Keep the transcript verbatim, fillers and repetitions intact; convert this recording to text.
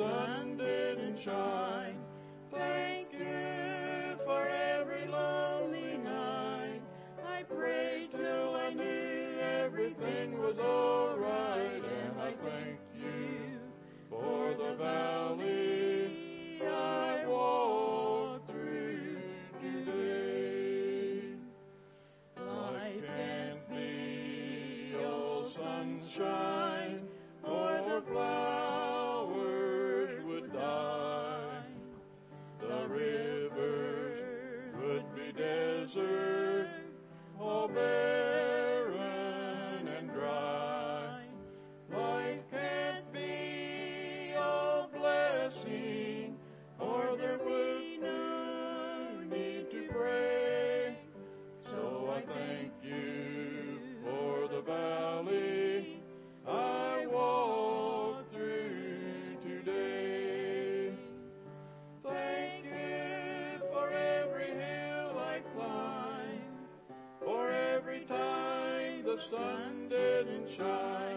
sun didn't shine. Thank you for every lonely night. I prayed till I knew everything was all right, and I thank you for the valley I walked through today. Life can't be all sunshine, or the flowers would die. The rivers would be desert, all barren and dry. Life can't be all blessing, or there would be no need to pray. So I thank you for the valley I walked through today. Thank you for every hill I climbed, for every time the sun didn't shine.